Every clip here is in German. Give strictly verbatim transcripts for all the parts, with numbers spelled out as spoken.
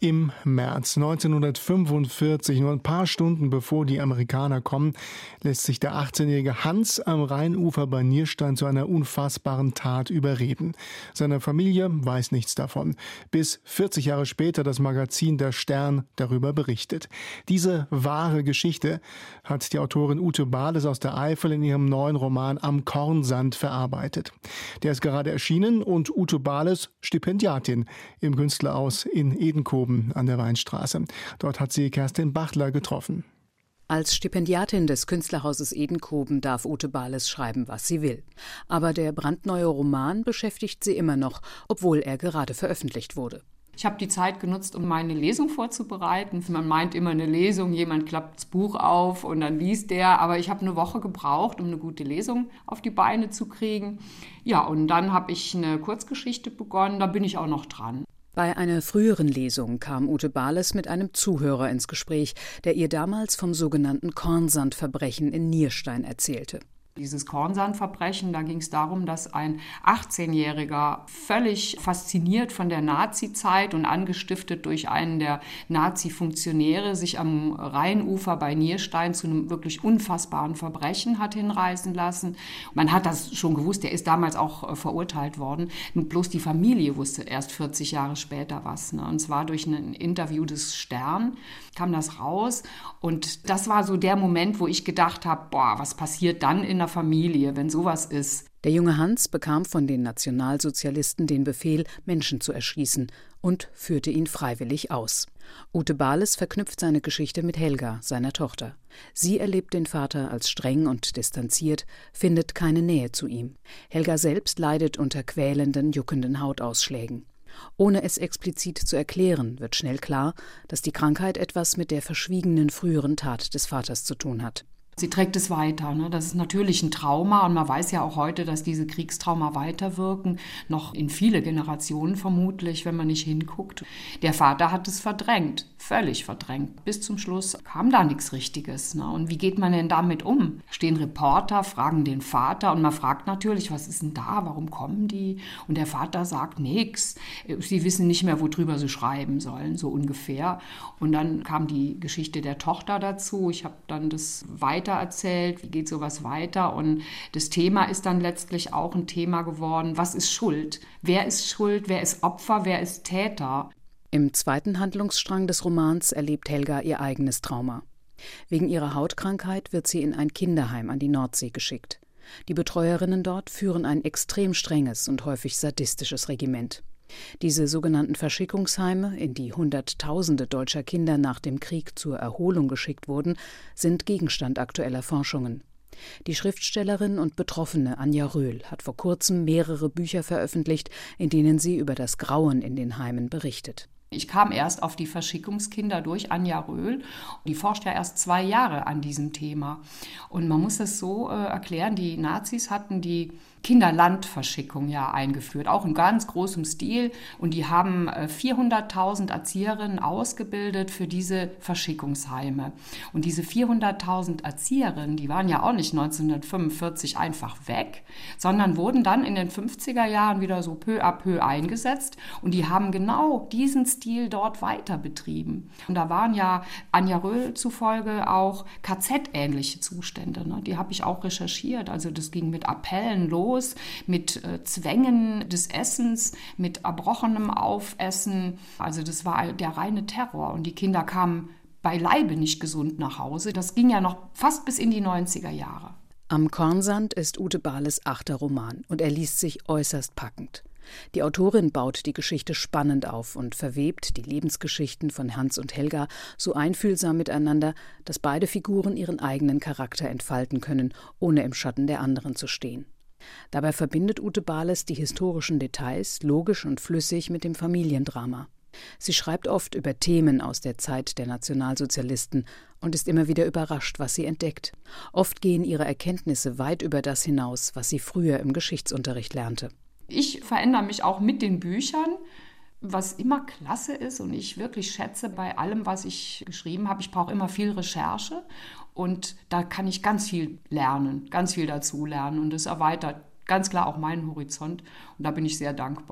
Im März neunzehnhundertfünfundvierzig, nur ein paar Stunden bevor die Amerikaner kommen, lässt sich der achtzehnjährige Hans am Rheinufer bei Nierstein zu einer unfassbaren Tat überreden. Seine Familie weiß nichts davon, bis vierzig Jahre später das Magazin Der Stern darüber berichtet. Diese wahre Geschichte hat die Autorin Ute Bales aus der Eifel in ihrem neuen Roman Am Kornsand verarbeitet. Der ist gerade erschienen und Ute Bales Stipendiatin im Künstlerhaus in Edenkoben an der Weinstraße. Dort hat sie Kerstin Bachtler getroffen. Als Stipendiatin des Künstlerhauses Edenkoben darf Ute Bales schreiben, was sie will. Aber der brandneue Roman beschäftigt sie immer noch, obwohl er gerade veröffentlicht wurde. Ich habe die Zeit genutzt, um meine Lesung vorzubereiten. Man meint immer eine Lesung, jemand klappt das Buch auf und dann liest der. Aber ich habe eine Woche gebraucht, um eine gute Lesung auf die Beine zu kriegen. Ja, und dann habe ich eine Kurzgeschichte begonnen, da bin ich auch noch dran. Bei einer früheren Lesung kam Ute Bales mit einem Zuhörer ins Gespräch, der ihr damals vom sogenannten Kornsandverbrechen in Nierstein erzählte. Dieses Kornsandverbrechen, da ging es darum, dass ein achtzehnjähriger völlig fasziniert von der Nazizeit und angestiftet durch einen der Nazi-Funktionäre sich am Rheinufer bei Nierstein zu einem wirklich unfassbaren Verbrechen hat hinreißen lassen. Man hat das schon gewusst, der ist damals auch äh, verurteilt worden. Bloß die Familie wusste erst vierzig Jahre später was. Ne? Und zwar durch ein Interview des Stern kam das raus. Und das war so der Moment, wo ich gedacht habe, boah, was passiert dann in der Familie, wenn sowas ist. Der junge Hans bekam von den Nationalsozialisten den Befehl, Menschen zu erschießen und führte ihn freiwillig aus. Ute Bales verknüpft seine Geschichte mit Helga, seiner Tochter. Sie erlebt den Vater als streng und distanziert, findet keine Nähe zu ihm. Helga selbst leidet unter quälenden, juckenden Hautausschlägen. Ohne es explizit zu erklären, wird schnell klar, dass die Krankheit etwas mit der verschwiegenen früheren Tat des Vaters zu tun hat. Sie trägt es weiter. Ne? Das ist natürlich ein Trauma und man weiß ja auch heute, dass diese Kriegstrauma weiterwirken, noch in viele Generationen vermutlich, wenn man nicht hinguckt. Der Vater hat es verdrängt, völlig verdrängt. Bis zum Schluss kam da nichts Richtiges. Ne? Und wie geht man denn damit um? Stehen Reporter, fragen den Vater und man fragt natürlich, was ist denn da, warum kommen die? Und der Vater sagt nichts. Sie wissen nicht mehr, worüber sie schreiben sollen, so ungefähr. Und dann kam die Geschichte der Tochter dazu. Ich habe dann das weiter erzählt, wie geht sowas weiter, und das Thema ist dann letztlich auch ein Thema geworden, was ist Schuld? Wer ist schuld? Wer ist Opfer? Wer ist Täter? Im zweiten Handlungsstrang des Romans erlebt Helga ihr eigenes Trauma. Wegen ihrer Hautkrankheit wird sie in ein Kinderheim an die Nordsee geschickt. Die Betreuerinnen dort führen ein extrem strenges und häufig sadistisches Regiment. Diese sogenannten Verschickungsheime, in die Hunderttausende deutscher Kinder nach dem Krieg zur Erholung geschickt wurden, sind Gegenstand aktueller Forschungen. Die Schriftstellerin und Betroffene Anja Röhl hat vor kurzem mehrere Bücher veröffentlicht, in denen sie über das Grauen in den Heimen berichtet. Ich kam erst auf die Verschickungskinder durch Anja Röhl. Die forscht ja erst zwei Jahre an diesem Thema. Und man muss es so äh, erklären, die Nazis hatten die Kinderlandverschickung ja eingeführt, auch in ganz großem Stil. Und die haben vierhunderttausend Erzieherinnen ausgebildet für diese Verschickungsheime. Und diese vierhunderttausend Erzieherinnen, die waren ja auch nicht neunzehnhundertfünfundvierzig einfach weg, sondern wurden dann in den fünfziger Jahren wieder so peu à peu eingesetzt. Und die haben genau diesen Stil dort weiter betrieben. Und da waren ja Anja Röhl zufolge auch K Z-ähnliche Zustände. Ne? Die habe ich auch recherchiert. Also das ging mit Appellen los, mit äh, Zwängen des Essens, mit erbrochenem Aufessen. Also das war der reine Terror. Und die Kinder kamen beileibe nicht gesund nach Hause. Das ging ja noch fast bis in die neunziger Jahre. Am Kornsand ist Ute Bales achter Roman und er liest sich äußerst packend. Die Autorin baut die Geschichte spannend auf und verwebt die Lebensgeschichten von Hans und Helga so einfühlsam miteinander, dass beide Figuren ihren eigenen Charakter entfalten können, ohne im Schatten der anderen zu stehen. Dabei verbindet Ute Bales die historischen Details logisch und flüssig mit dem Familiendrama. Sie schreibt oft über Themen aus der Zeit der Nationalsozialisten und ist immer wieder überrascht, was sie entdeckt. Oft gehen ihre Erkenntnisse weit über das hinaus, was sie früher im Geschichtsunterricht lernte. Ich verändere mich auch mit den Büchern, was immer klasse ist und ich wirklich schätze bei allem, was ich geschrieben habe. Ich brauche immer viel Recherche und da kann ich ganz viel lernen, ganz viel dazu lernen und das erweitert ganz klar auch meinen Horizont und da bin ich sehr dankbar.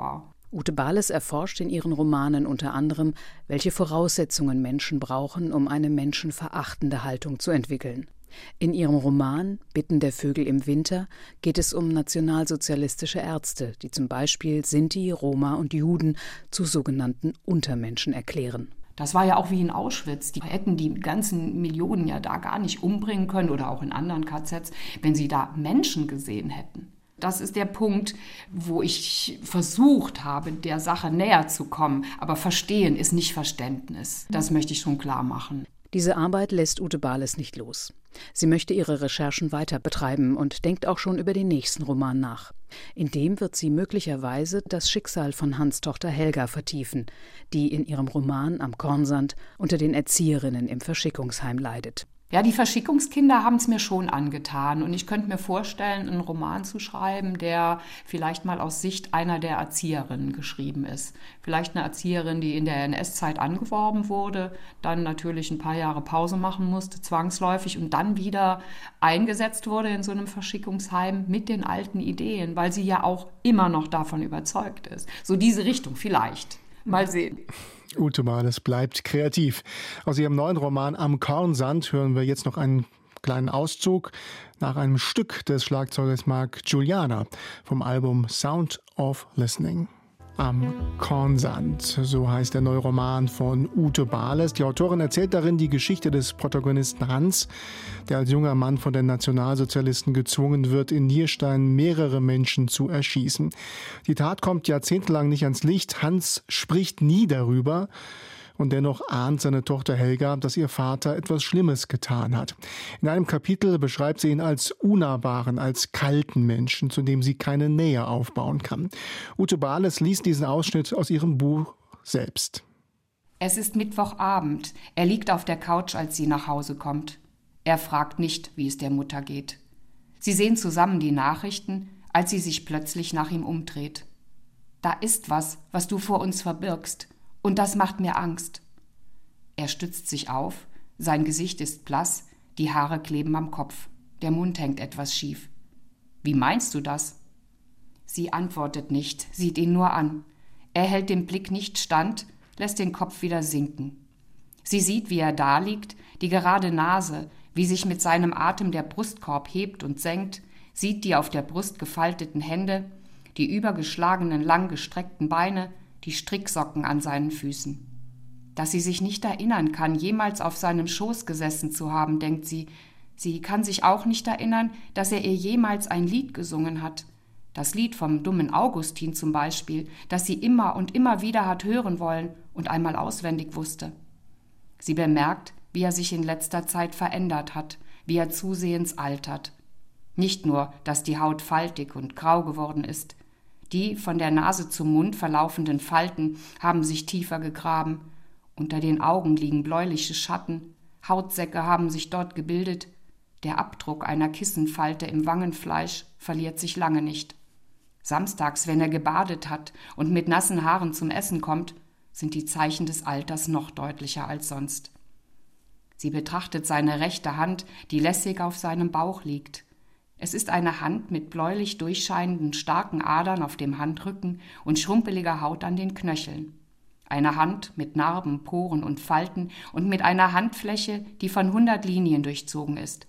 Ute Bales erforscht in ihren Romanen unter anderem, welche Voraussetzungen Menschen brauchen, um eine menschenverachtende Haltung zu entwickeln. In ihrem Roman »Bitten der Vögel im Winter« geht es um nationalsozialistische Ärzte, die zum Beispiel Sinti, Roma und Juden zu sogenannten Untermenschen erklären. Das war ja auch wie in Auschwitz. Die hätten die ganzen Millionen ja da gar nicht umbringen können oder auch in anderen K Zs, wenn sie da Menschen gesehen hätten. Das ist der Punkt, wo ich versucht habe, der Sache näher zu kommen. Aber Verstehen ist nicht Verständnis. Das möchte ich schon klar machen. Diese Arbeit lässt Ute Bales nicht los. Sie möchte ihre Recherchen weiter betreiben und denkt auch schon über den nächsten Roman nach. In dem wird sie möglicherweise das Schicksal von Hans' Tochter Helga vertiefen, die in ihrem Roman Am Kornsand unter den Erzieherinnen im Verschickungsheim leidet. Ja, die Verschickungskinder haben es mir schon angetan und ich könnte mir vorstellen, einen Roman zu schreiben, der vielleicht mal aus Sicht einer der Erzieherinnen geschrieben ist. Vielleicht eine Erzieherin, die in der N S-Zeit angeworben wurde, dann natürlich ein paar Jahre Pause machen musste, zwangsläufig, und dann wieder eingesetzt wurde in so einem Verschickungsheim mit den alten Ideen, weil sie ja auch immer noch davon überzeugt ist. So diese Richtung vielleicht. Mal sehen. Ute Bales bleibt kreativ. Aus ihrem neuen Roman Am Kornsand hören wir jetzt noch einen kleinen Auszug nach einem Stück des Schlagzeugers Mark Guiliana vom Album Sound of Listening. Am Kornsand, so heißt der neue Roman von Ute Bales. Die Autorin erzählt darin die Geschichte des Protagonisten Hans, der als junger Mann von den Nationalsozialisten gezwungen wird, in Nierstein mehrere Menschen zu erschießen. Die Tat kommt jahrzehntelang nicht ans Licht. Hans spricht nie darüber. Und dennoch ahnt seine Tochter Helga, dass ihr Vater etwas Schlimmes getan hat. In einem Kapitel beschreibt sie ihn als unnahbaren, als kalten Menschen, zu dem sie keine Nähe aufbauen kann. Ute Bales liest diesen Ausschnitt aus ihrem Buch selbst. Es ist Mittwochabend. Er liegt auf der Couch, als sie nach Hause kommt. Er fragt nicht, wie es der Mutter geht. Sie sehen zusammen die Nachrichten, als sie sich plötzlich nach ihm umdreht. Da ist was, was du vor uns verbirgst. Und das macht mir Angst. Er stützt sich auf, sein Gesicht ist blass, die Haare kleben am Kopf, der Mund hängt etwas schief. Wie meinst du das? Sie antwortet nicht, sieht ihn nur an. Er hält dem Blick nicht stand, lässt den Kopf wieder sinken. Sie sieht, wie er daliegt, die gerade Nase, wie sich mit seinem Atem der Brustkorb hebt und senkt, sieht die auf der Brust gefalteten Hände, die übergeschlagenen, langgestreckten Beine, die Stricksocken an seinen Füßen. Dass sie sich nicht erinnern kann, jemals auf seinem Schoß gesessen zu haben, denkt sie. Sie kann sich auch nicht erinnern, dass er ihr jemals ein Lied gesungen hat. Das Lied vom dummen Augustin zum Beispiel, das sie immer und immer wieder hat hören wollen und einmal auswendig wusste. Sie bemerkt, wie er sich in letzter Zeit verändert hat, wie er zusehends altert. Nicht nur, dass die Haut faltig und grau geworden ist. Die von der Nase zum Mund verlaufenden Falten haben sich tiefer gegraben. Unter den Augen liegen bläuliche Schatten. Hautsäcke haben sich dort gebildet. Der Abdruck einer Kissenfalte im Wangenfleisch verliert sich lange nicht. Samstags, wenn er gebadet hat und mit nassen Haaren zum Essen kommt, sind die Zeichen des Alters noch deutlicher als sonst. Sie betrachtet seine rechte Hand, die lässig auf seinem Bauch liegt. Es ist eine Hand mit bläulich durchscheinenden, starken Adern auf dem Handrücken und schrumpeliger Haut an den Knöcheln. Eine Hand mit Narben, Poren und Falten und mit einer Handfläche, die von hundert Linien durchzogen ist.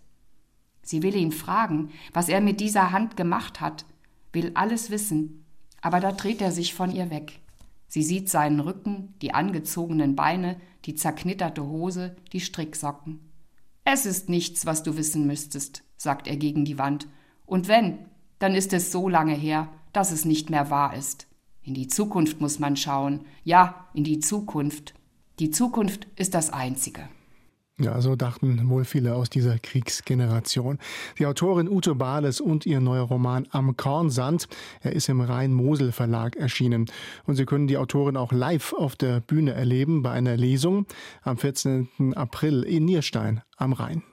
Sie will ihn fragen, was er mit dieser Hand gemacht hat, will alles wissen, aber da dreht er sich von ihr weg. Sie sieht seinen Rücken, die angezogenen Beine, die zerknitterte Hose, die Stricksocken. »Es ist nichts, was du wissen müsstest«, sagt er gegen die Wand. »Und wenn, dann ist es so lange her, dass es nicht mehr wahr ist. In die Zukunft muss man schauen. Ja, in die Zukunft. Die Zukunft ist das Einzige.« Ja, so dachten wohl viele aus dieser Kriegsgeneration. Die Autorin Ute Bales und ihr neuer Roman Am Kornsand, er ist im Rhein-Mosel-Verlag erschienen. Und Sie können die Autorin auch live auf der Bühne erleben bei einer Lesung am vierzehnten April in Nierstein am Rhein.